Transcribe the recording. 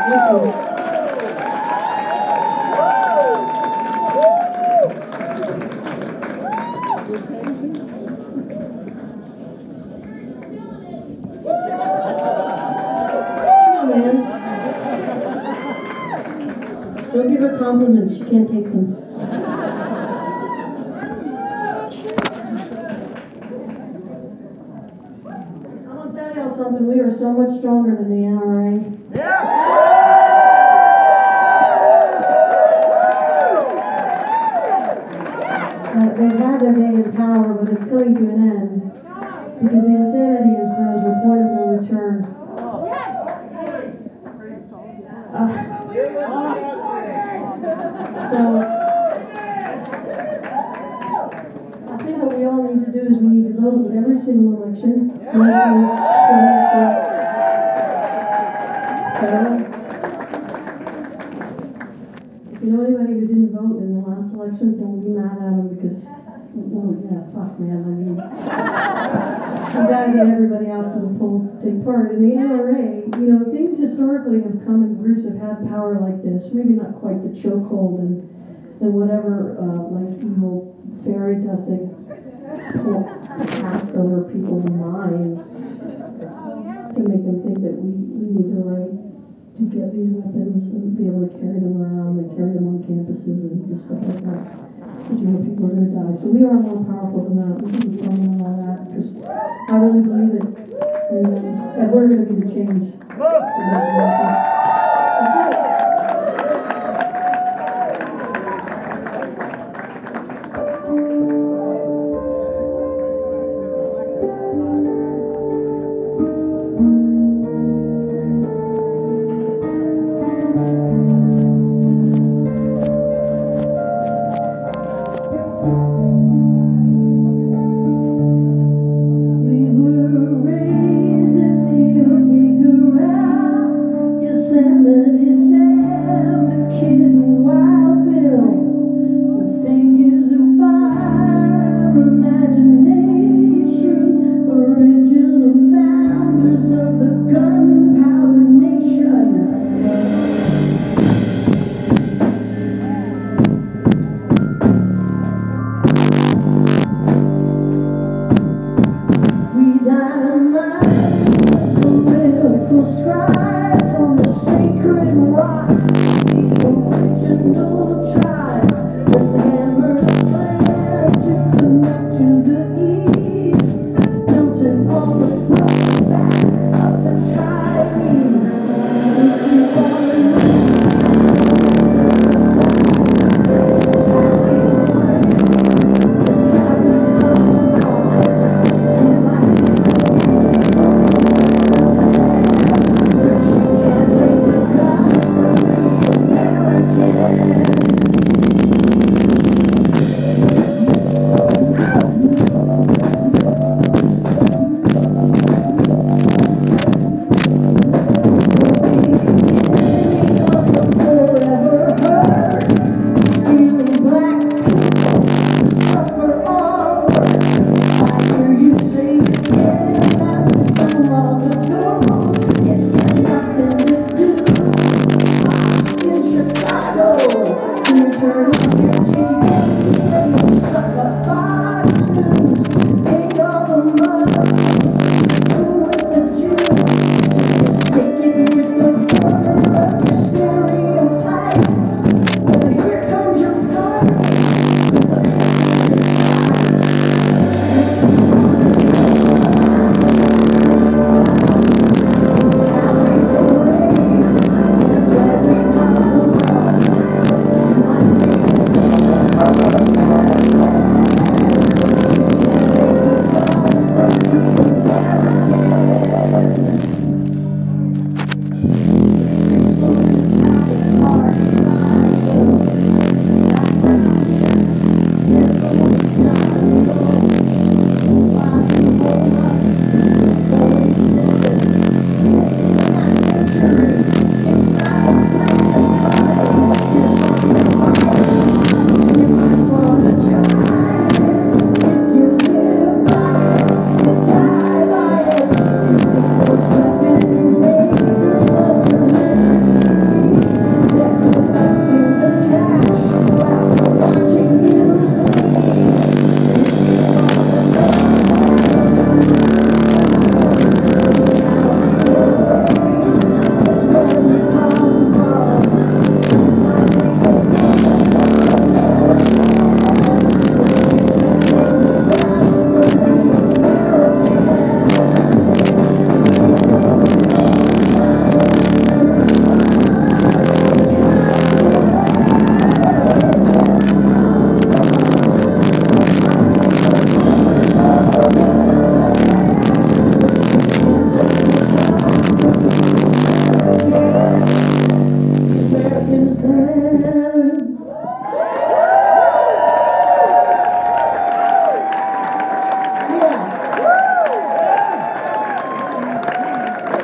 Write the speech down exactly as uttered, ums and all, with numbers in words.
Don't give her compliments, she can't take them. I'm gonna tell y'all something, we are so much stronger than the N R A. Yeah. Uh, they've had their day in power, but it's coming to an end because the insanity has grown to a point of no return. Uh, so, I think what we all need to do is we need to vote in every single election. Local, provincial, federal. If you know anybody who didn't vote in the last election, don't be mad at them because, well, yeah, fuck, man, I mean, you gotta get everybody out to the polls to take part. In the N R A, you know, things historically have come and groups have had power like this, maybe not quite the chokehold and, and whatever, uh, like evil fairy dust they pull, cast over people's minds to make them think that we, we need the right to get these weapons and be able to carry them around and carry them on campuses and just stuff like that. Because, you know, people are going to die. So we are more powerful than that. This is a sermon on that because I really believe it. And, uh, and we're going to be the change.